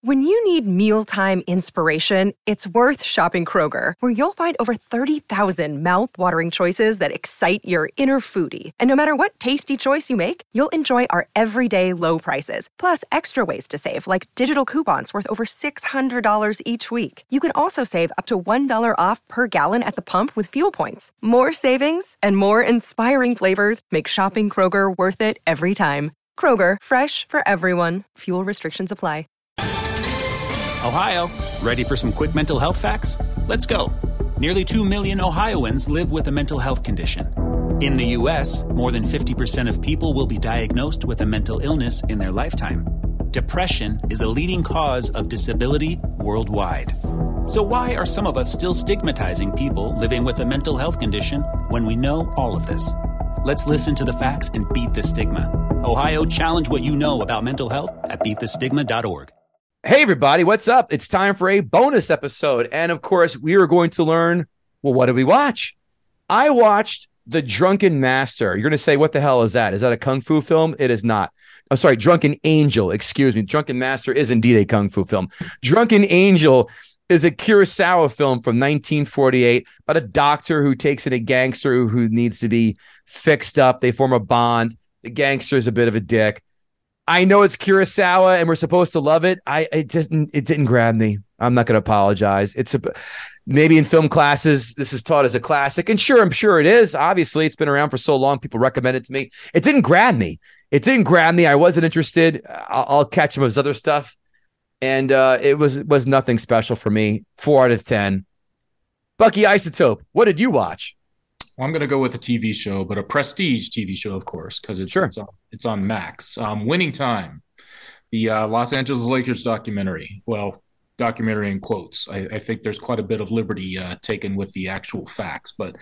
When you need mealtime inspiration, it's worth shopping Kroger, where you'll find over 30,000 mouth-watering choices that excite your inner foodie. And no matter what tasty choice you make, you'll enjoy our everyday low prices, plus extra ways to save, like digital coupons worth over $600 each week. You can also save up to $1 off per gallon at the pump with fuel points. More savings and more inspiring flavors make shopping Kroger worth it every time. Kroger, fresh for everyone. Fuel restrictions apply. Ohio, ready for some quick mental health facts? Let's go. Nearly 2 million Ohioans live with a mental health condition. In the U.S., more than 50% of people will be diagnosed with a mental illness in their lifetime. Depression is a leading cause of disability worldwide. So why are some of us still stigmatizing people living with a mental health condition when we know all of this? Let's listen to the facts and beat the stigma. Ohio, challenge what you know about mental health at beatthestigma.org. Hey, everybody, what's up? It's time for a bonus episode. And of course, we are going to learn, well, what did we watch? I watched The Drunken Master. You're going to say, what the hell is that? Is that a kung fu film? It is not. I'm sorry, Drunken Angel. Excuse me. Drunken Master is indeed a kung fu film. Drunken Angel is a Kurosawa film from 1948 about a doctor who takes in a gangster who needs to be fixed up. They form a bond. The gangster is a bit of a dick. I know it's Kurosawa and we're supposed to love it. It didn't grab me. I'm not going to apologize. Maybe in film classes, this is taught as a classic. And sure, I'm sure it is. Obviously, it's been around for so long. People recommend it to me. It didn't grab me. I wasn't interested. I'll catch some of his other stuff. And it was nothing special for me. 4 out of 10. Bucky Isotope, what did you watch? Well, I'm going to go with a TV show, but a prestige TV show, of course, because it's on Max. Winning Time, the Los Angeles Lakers documentary. Well, documentary in quotes. I think there's quite a bit of liberty taken with the actual facts. But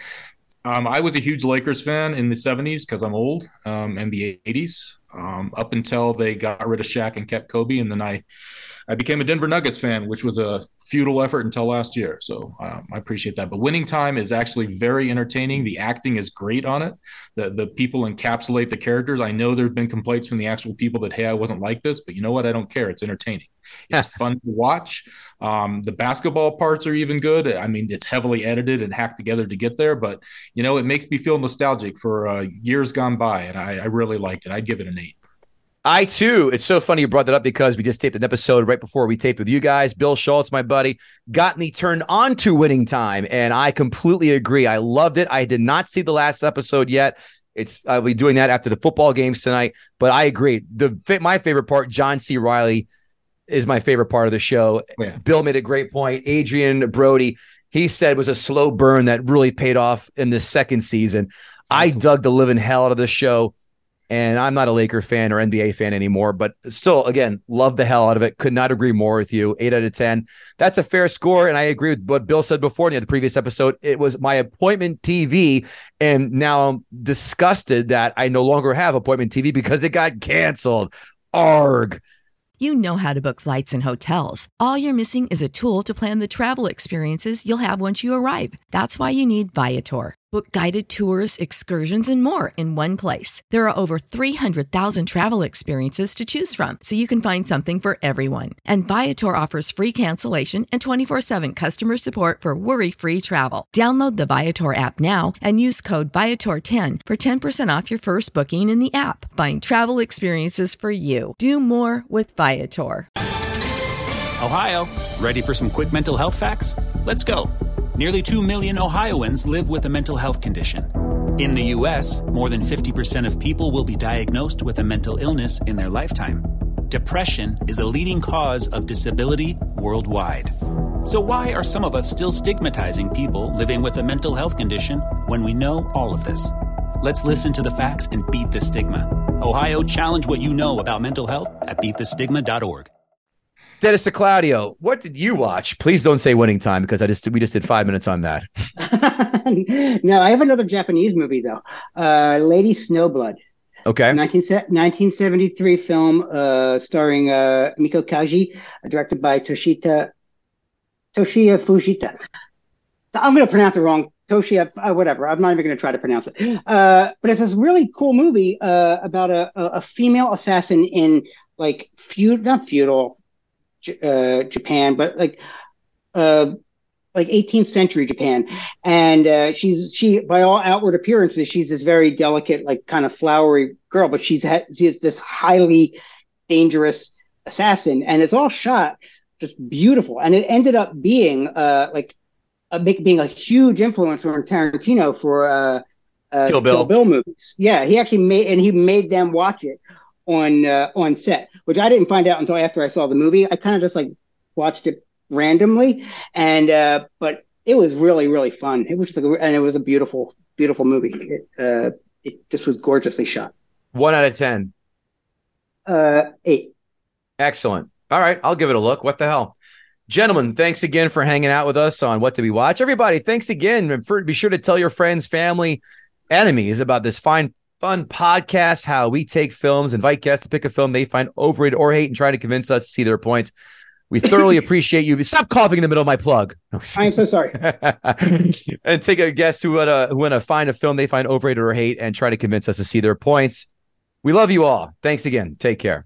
I was a huge Lakers fan in the 70s because I'm old, and the 80s, up until they got rid of Shaq and kept Kobe. And then I became a Denver Nuggets fan, which was a futile effort until last year. So I appreciate that. But Winning Time is actually very entertaining. The acting is great on it. The people encapsulate the characters. I know there have been complaints from the actual people that, hey, I wasn't like this, but you know what? I don't care. It's entertaining. It's fun to watch. The basketball parts are even good. I mean, it's heavily edited and hacked together to get there, but it makes me feel nostalgic for years gone by. And I really liked it. I'd give it an 8. I too. It's so funny you brought that up because we just taped an episode right before we taped with you guys. Bill Schultz, my buddy, got me turned on to Winning Time, and I completely agree. I loved it. I did not see the last episode yet. I'll be doing that after the football games tonight, but I agree. My favorite part, John C. Reilly, is my favorite part of the show. Yeah. Bill made a great point. Adrian Brody, he said, was a slow burn that really paid off in the second season. I dug the living hell out of the show. And I'm not a Laker fan or NBA fan anymore, but still, again, love the hell out of it. Could not agree more with you. 8 out of 10. That's a fair score. And I agree with what Bill said before in the previous episode. It was my appointment TV. And now I'm disgusted that I no longer have appointment TV because it got canceled. Arg. You know how to book flights and hotels. All you're missing is a tool to plan the travel experiences you'll have once you arrive. That's why you need Viator. Book guided tours, excursions, and more in one place. There are over 300,000 travel experiences to choose from, so you can find something for everyone. And Viator offers free cancellation and 24/7 customer support for worry-free travel. Download the Viator app now and use code Viator10 for 10% off your first booking in the app. Find travel experiences for you. Do more with Viator. Ohio, ready for some quick mental health facts? Let's go. Nearly 2 million Ohioans live with a mental health condition. In the U.S., more than 50% of people will be diagnosed with a mental illness in their lifetime. Depression is a leading cause of disability worldwide. So why are some of us still stigmatizing people living with a mental health condition when we know all of this? Let's listen to the facts and beat the stigma. Ohio, challenge what you know about mental health at beatthestigma.org. Dennis DeClaudio, what did you watch? Please don't say Winning Time because we just did 5 minutes on that. No, I have another Japanese movie though. Lady Snowblood. Okay. 1973 film starring Miko Kaji, directed by Toshiya Fujita. I'm going to pronounce it wrong. Toshiya, whatever. I'm not even going to try to pronounce it. But it's this really cool movie about a female assassin in like not feudal. Japan, but like 18th century Japan. And she by all outward appearances, she's this very delicate, like kind of flowery girl, but she is this highly dangerous assassin, and it's all shot just beautiful. And it ended up being being a huge influence on Tarantino for Kill Bill movies. Yeah, he actually made them watch it on set, which I didn't find out until after I saw the movie. I kind of just like watched it randomly, and but it was really, really fun. It was just and it was a beautiful, beautiful movie. It just was gorgeously shot. 1 out of 10. 8. Excellent. All right, I'll give it a look. What the hell? Gentlemen, thanks again for hanging out with us on What Did We Watch? Everybody, thanks again. Be sure to tell your friends, family, enemies about this fun podcast, how we take films, invite guests to pick a film they find overrated or hate, and try to convince us to see their points. We thoroughly appreciate you. Stop coughing in the middle of my plug. I am so sorry. And take a guest who want to find a film they find overrated or hate and try to convince us to see their points. We love you all. Thanks again. Take care.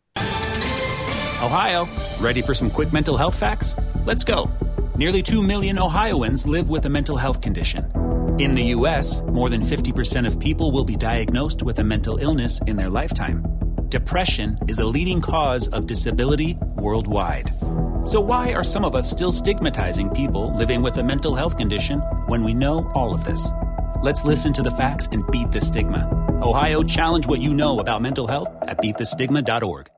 Ohio, ready for some quick mental health facts? Let's go. Nearly 2 million Ohioans live with a mental health condition. In the U.S., more than 50% of people will be diagnosed with a mental illness in their lifetime. Depression is a leading cause of disability worldwide. So why are some of us still stigmatizing people living with a mental health condition when we know all of this? Let's listen to the facts and beat the stigma. Ohio, challenge what you know about mental health at beatthestigma.org.